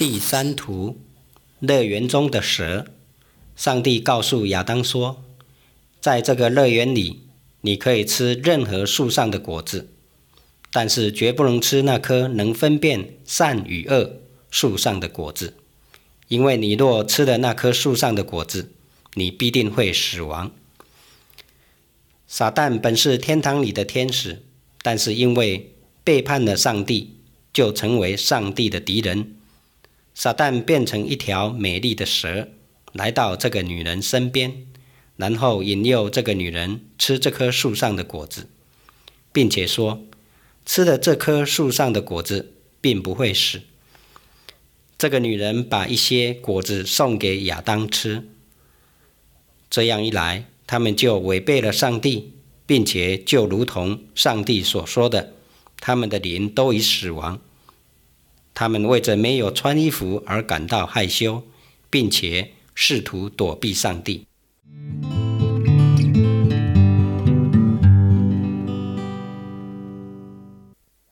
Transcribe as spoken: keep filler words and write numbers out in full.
第三图，乐园中的蛇。上帝告诉亚当说，在这个乐园里，你可以吃任何树上的果子，但是绝不能吃那棵能分辨善与恶树上的果子，因为你若吃了那棵树上的果子，你必定会死亡。撒旦本是天堂里的天使，但是因为背叛了上帝，就成为上帝的敌人。撒旦变成一条美丽的蛇，来到这个女人身边，然后引诱这个女人吃这棵树上的果子，并且说，吃了这棵树上的果子并不会死。这个女人把一些果子送给亚当吃，这样一来，他们就违背了上帝，并且就如同上帝所说的，他们的灵都已死亡。他们为着没有穿衣服而感到害羞，并且试图躲避上帝。